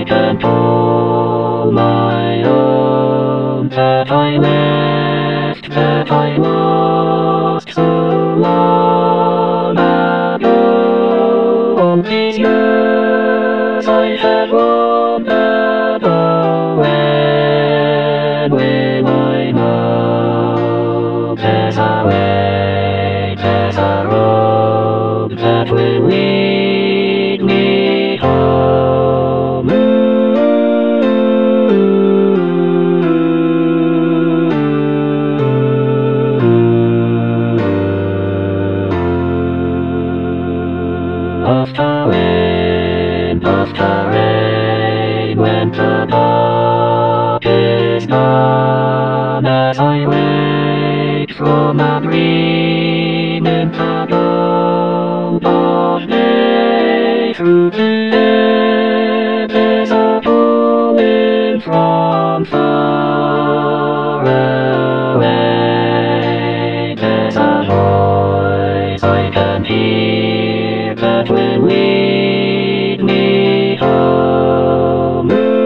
I can call my own, that I left, that I lost so long ago. All these years I had wandered away. When will I know there's a way, there's a road that will lead me home? After rain, when the dark is gone, as I wake from a dream in the dawn of day, through the air there's a calling from far away. There's a voice I can hear that will lead me home.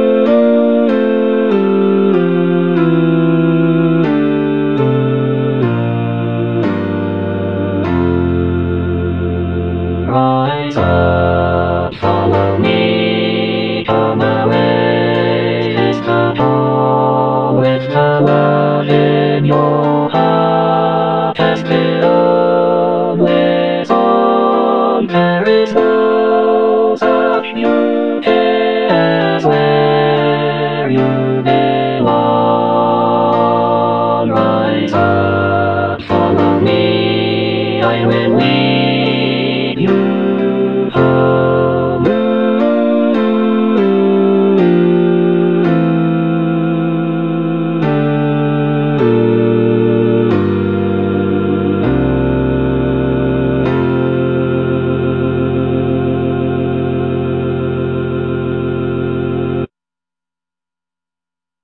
Rise up, follow me, come away, is the call with the love in your heart, as still lives on. There is no such beauty as where you belong. Rise up, follow me, I will lead